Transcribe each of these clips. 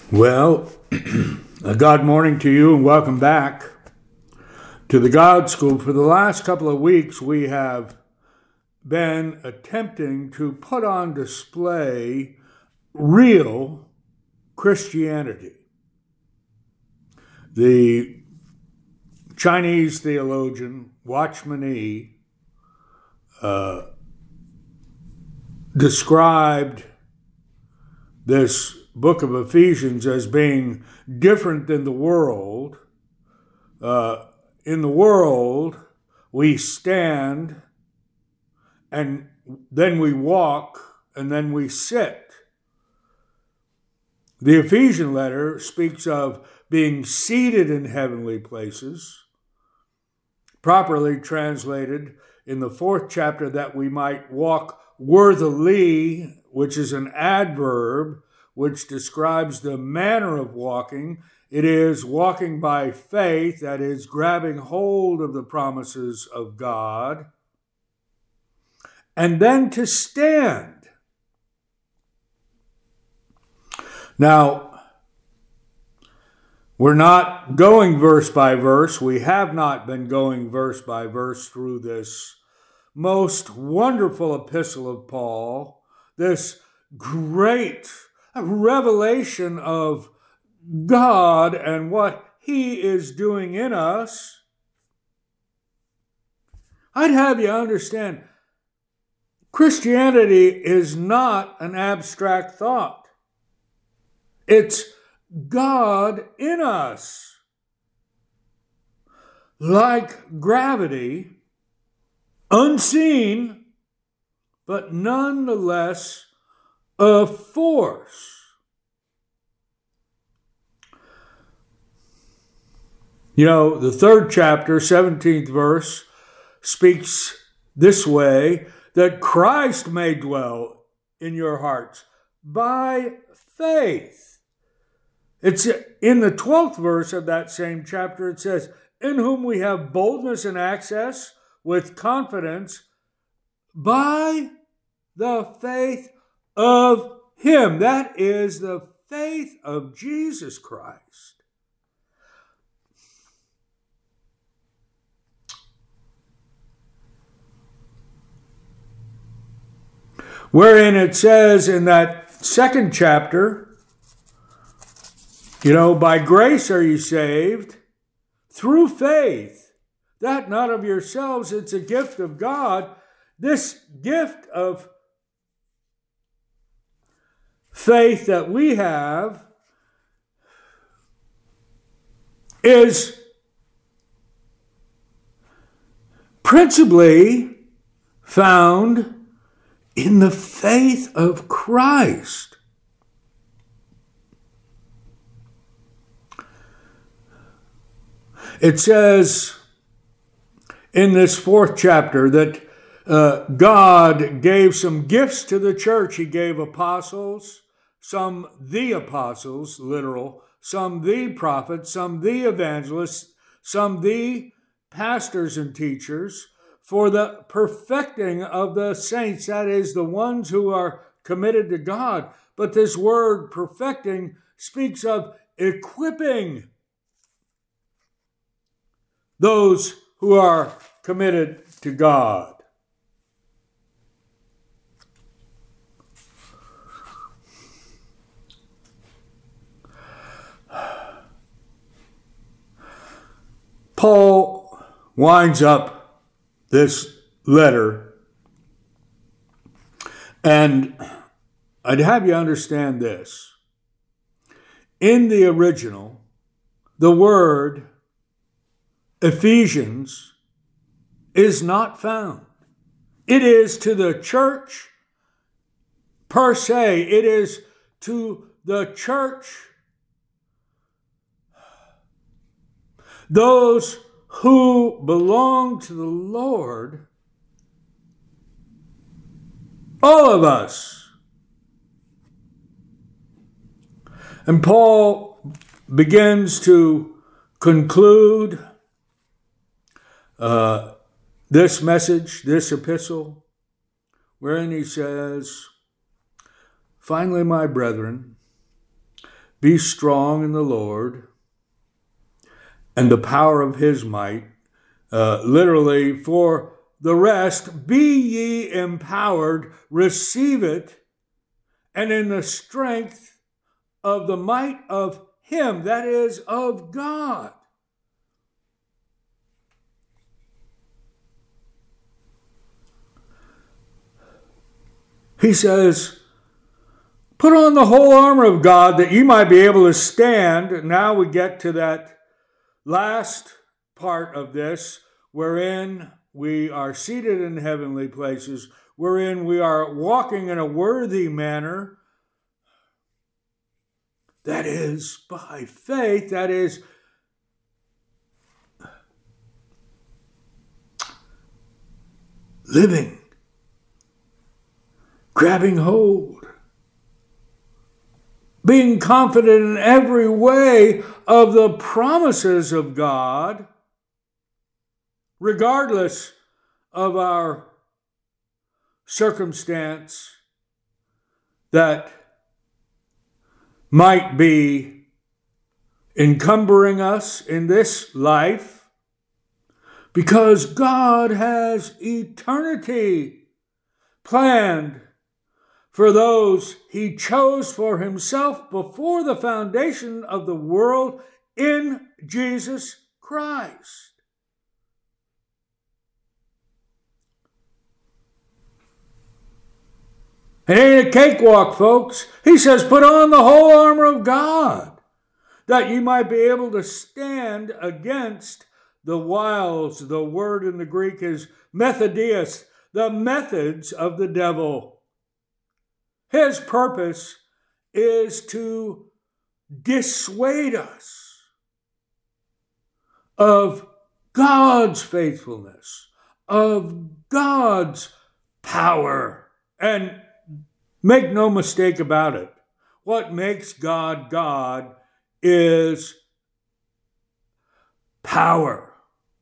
Well, a God morning to you and welcome back to the God School. For the last couple of weeks, we have been attempting to put on display real Christianity. The Chinese theologian Watchman Nee described this book of Ephesians as being different than the world. In the world, we stand, and then we walk, and then we sit. The Ephesian letter speaks of being seated in heavenly places, properly translated in the 4th chapter that we might walk worthily, which is an adverb which describes the manner of walking. It is walking by faith, that is, grabbing hold of the promises of God, and then to stand. Now, we're not going verse by verse. We have not been going verse by verse through this most wonderful epistle of Paul, this great revelation of God and what He is doing in us. I'd have you understand, Christianity is not an abstract thought. It's God in us. Like gravity, unseen, but nonetheless a force. You know, the 3rd chapter, 17th verse, speaks this way, that Christ may dwell in your hearts by faith. It's in the 12th verse of that same chapter, it says, in whom we have boldness and access with confidence by the faith of Him. That is the faith of Jesus Christ. Wherein it says in that 2nd chapter, by grace are you saved through faith, that not of yourselves, it's a gift of God. This gift of faith that we have is principally found in the faith of Christ. It says in this 4th chapter that God gave some gifts to the church. He gave apostles, some the apostles, literal, some the prophets, some the evangelists, some the pastors and teachers, for the perfecting of the saints, that is, the ones who are committed to God. But this word perfecting speaks of equipping those who are committed to God. Paul winds up this letter, and I'd have you understand this. In the original, the word Ephesians is not found. It is to the church per se. It is to the church, those who belong to the Lord, all of us. And Paul begins to conclude this message, this epistle, wherein he says, finally, my brethren, Be strong in the Lord and the power of his might. Literally, for the rest, be ye empowered, receive it, and in the strength of the might of him, that is, of God. He says, put on the whole armor of God that ye might be able to stand. Now we get to that last part of this, wherein we are seated in heavenly places, wherein we are walking in a worthy manner. That is by faith, that is living, grabbing hold, being confident in every way of the promises of God, regardless of our circumstance that might be encumbering us in this life, because God has eternity planned for those he chose for himself before the foundation of the world in Jesus Christ. It ain't a cakewalk, folks. He says, put on the whole armor of God, that you might be able to stand against the wiles. The word in the Greek is methodios, the methods of the devil. His purpose is to dissuade us of God's faithfulness, of God's power. And make no mistake about it, what makes God God is power.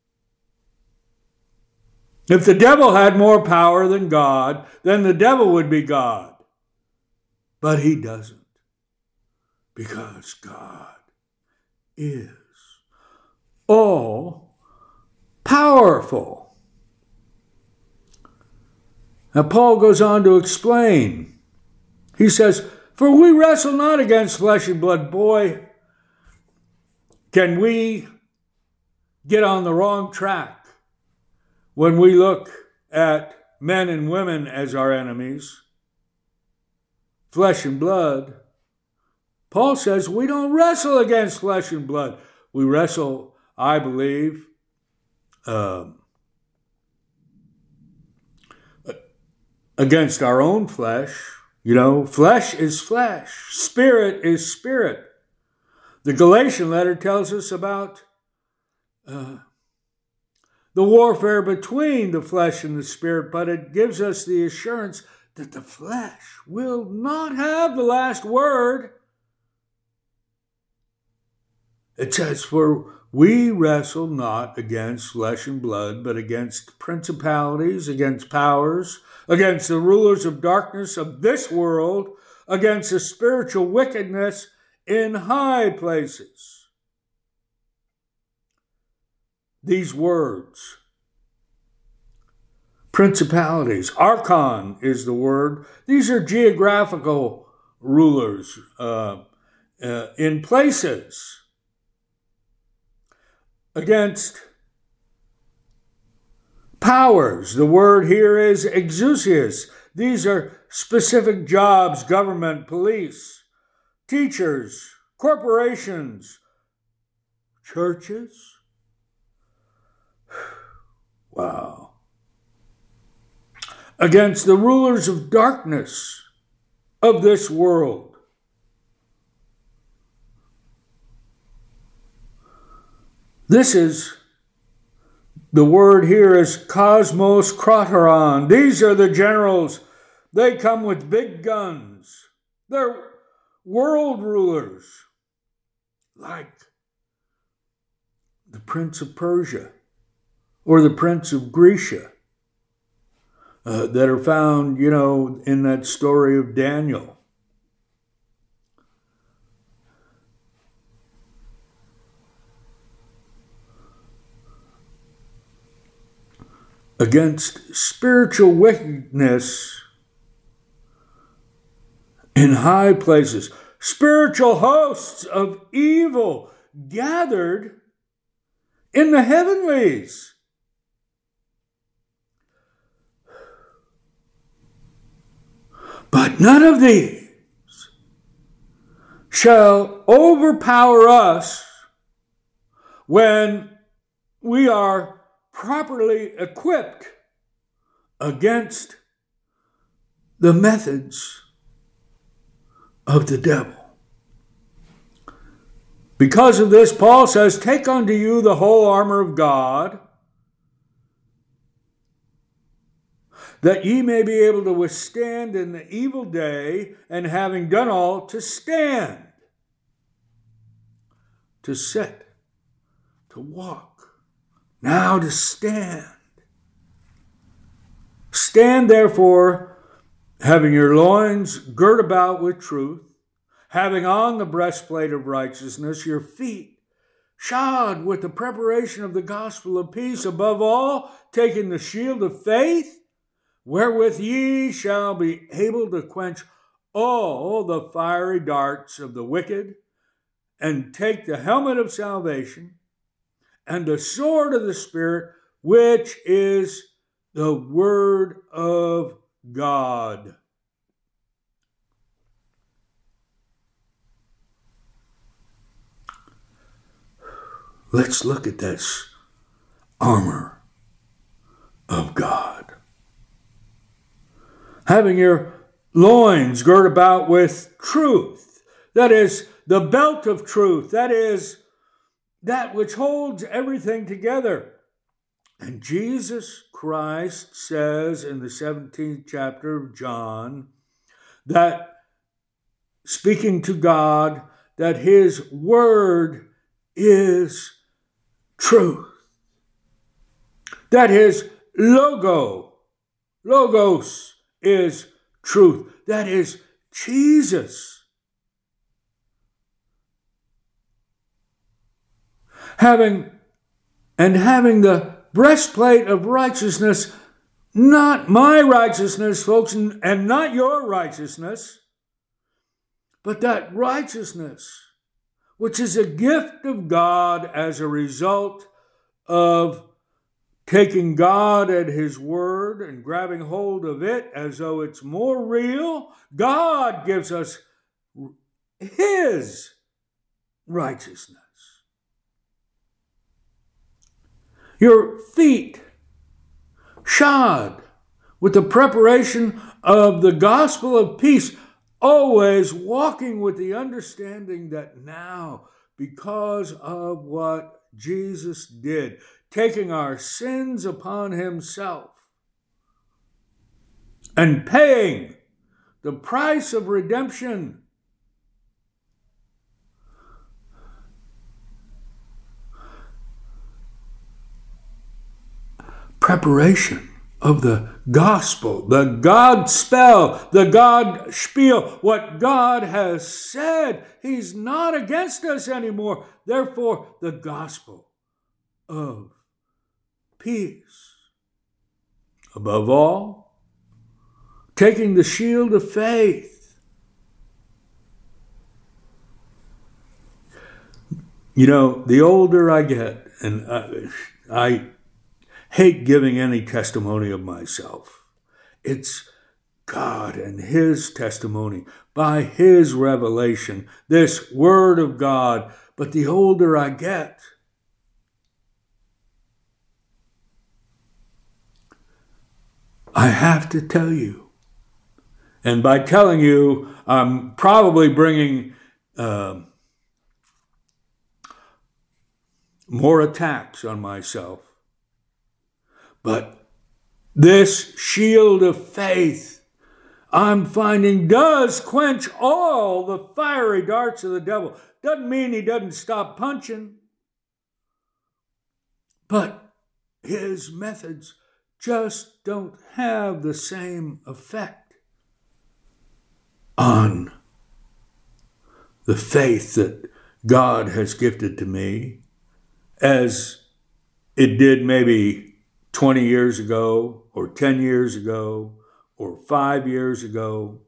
If the devil had more power than God, then the devil would be God. But he doesn't, because God is all powerful. Now, Paul goes on to explain. He says, for we wrestle not against flesh and blood. Boy, can we get on the wrong track when we look at men and women as our enemies, flesh and blood. Paul says we don't wrestle against flesh and blood. We wrestle, I believe, against our own flesh. You know, flesh is flesh. Spirit is spirit. The Galatian letter tells us about the warfare between the flesh and the spirit, but it gives us the assurance that the flesh will not have the last word. It says, for we wrestle not against flesh and blood, but against principalities, against powers, against the rulers of darkness of this world, against the spiritual wickedness in high places. These words, principalities, archon is the word. These are geographical rulers in places. Against powers, the word here is exousias. These are specific jobs, government, police, teachers, corporations, churches. Wow. Against the rulers of darkness of this world. This is, the word here is cosmos krateron. These are the generals. They come with big guns. They're world rulers, like the Prince of Persia or the Prince of Grecia that are found, in that story of Daniel. against spiritual wickedness in high places, spiritual hosts of evil gathered in the heavenlies. But none of these shall overpower us when we are properly equipped against the methods of the devil. Because of this, Paul says, take unto you the whole armor of God, that ye may be able to withstand in the evil day, and having done all, to stand, to sit, to walk, now to stand. Stand therefore, having your loins girt about with truth, having on the breastplate of righteousness, your feet shod with the preparation of the gospel of peace, above all, taking the shield of faith, wherewith ye shall be able to quench all the fiery darts of the wicked, and take the helmet of salvation and the sword of the Spirit, which is the word of God. Let's look at this armor of God. Having your loins girt about with truth, that is, the belt of truth, that is, that which holds everything together. And Jesus Christ says in the 17th chapter of John that, speaking to God, that his word is truth. That his logos is truth. That is Jesus. Having the breastplate of righteousness, not my righteousness, folks, and not your righteousness, but that righteousness which is a gift of God as a result of taking God at his word and grabbing hold of it as though it's more real. God gives us his righteousness. Your feet shod with the preparation of the gospel of peace, always walking with the understanding that now, because of what Jesus did, taking our sins upon himself and paying the price of redemption, preparation of the gospel, the God spell, the God spiel, what God has said. He's not against us anymore. Therefore, the gospel of peace. Above all, taking the shield of faith. You know, the older I get, and I hate giving any testimony of myself. It's God and his testimony by his revelation, this word of God. But the older I get, I have to tell you, and by telling you, I'm probably bringing more attacks on myself. But this shield of faith, I'm finding, does quench all the fiery darts of the devil. Doesn't mean he doesn't stop punching, but his methods just don't have the same effect on the faith that God has gifted to me as it did maybe 20 years ago, or 10 years ago, or 5 years ago.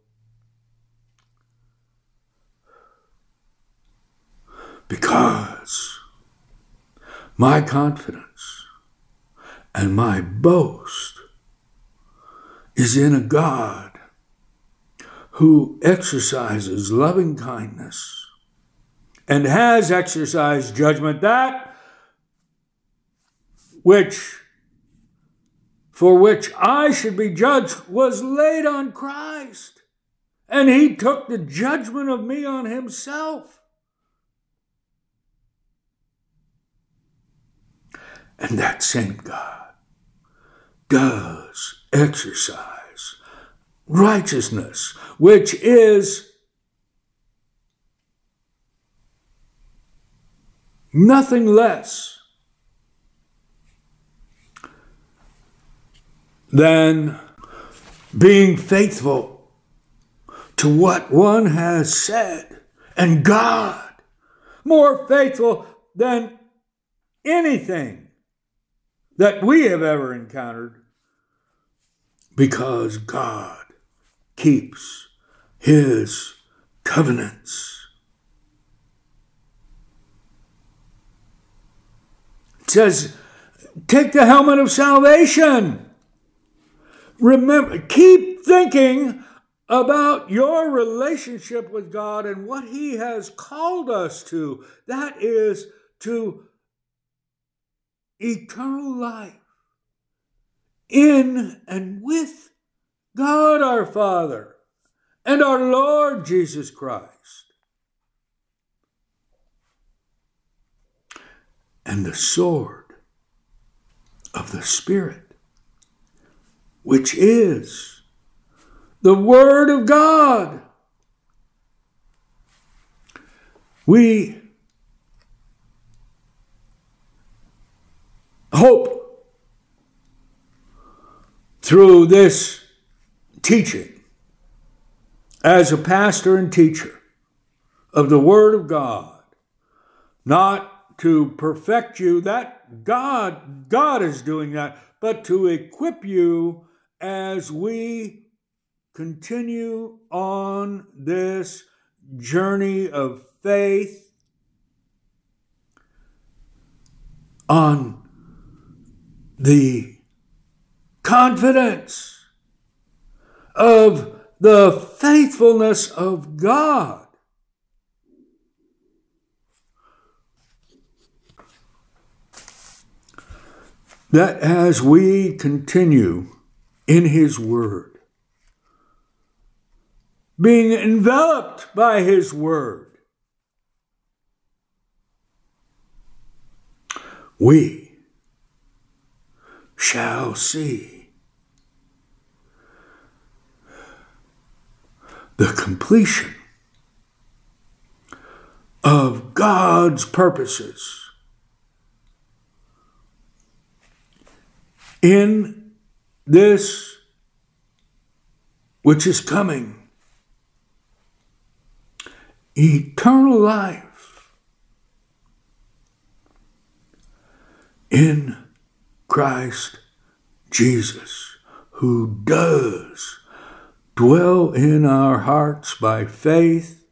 Because my confidence and my boast is in a God who exercises loving kindness and has exercised judgment, that for which I should be judged was laid on Christ, and he took the judgment of me on himself. And that same God does exercise righteousness, which is nothing less than being faithful to what one has said. And God, more faithful than anything that we have ever encountered, because God keeps his covenants. It says, take the helmet of salvation. Remember, keep thinking about your relationship with God and what he has called us to. That is to eternal life in and with God our Father and our Lord Jesus Christ. And the sword of the Spirit, which is the Word of God. We hope through this teaching, as a pastor and teacher of the Word of God, not to perfect you, that God is doing that, but to equip you as we continue on this journey of faith, on the confidence of the faithfulness of God. That as we continue in his word, being enveloped by his word, we shall see the completion of God's purposes in this which is coming, eternal life in Christ Jesus, who does dwell in our hearts by faith.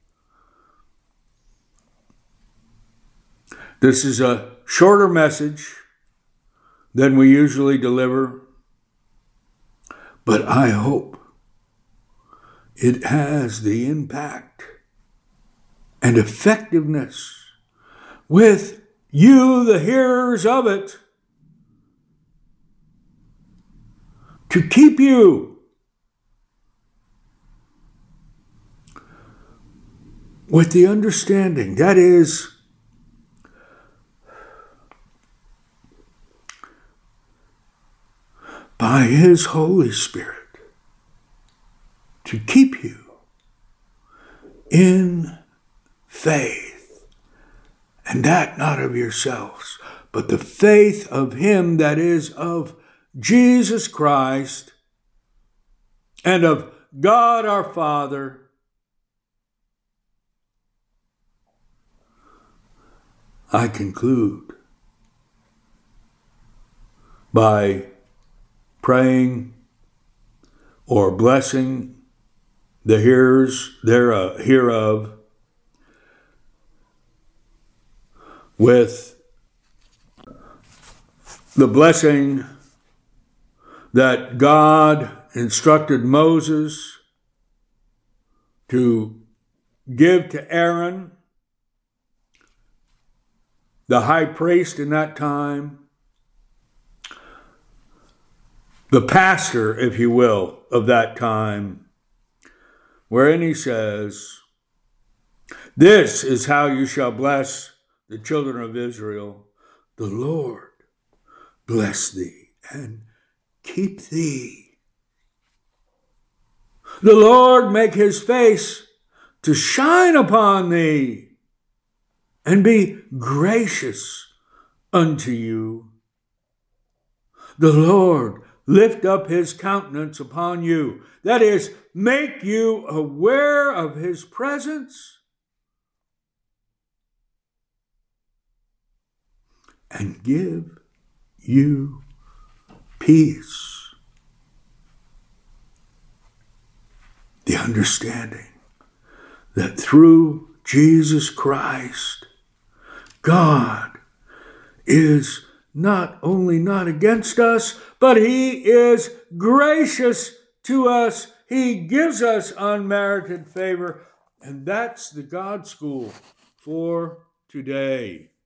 This is a shorter message than we usually deliver, but I hope it has the impact and effectiveness with you, the hearers of it, to keep you with the understanding, that is, by his Holy Spirit, to keep you in faith, and that not of yourselves, but the faith of him that is of Jesus Christ and of God our Father. I conclude by praying or blessing the hearers hereof with the blessing that God instructed Moses to give to Aaron, the high priest in that time, the pastor, if you will, of that time, wherein he says, "This is how you shall bless the children of Israel. The Lord bless thee and keep thee. The Lord make his face to shine upon thee and be gracious unto you. The Lord lift up his countenance upon you," that is, make you aware of his presence, "and give you peace." The understanding that through Jesus Christ, God is not only not against us, but he is gracious to us. He gives us unmerited favor. And that's the God school for today.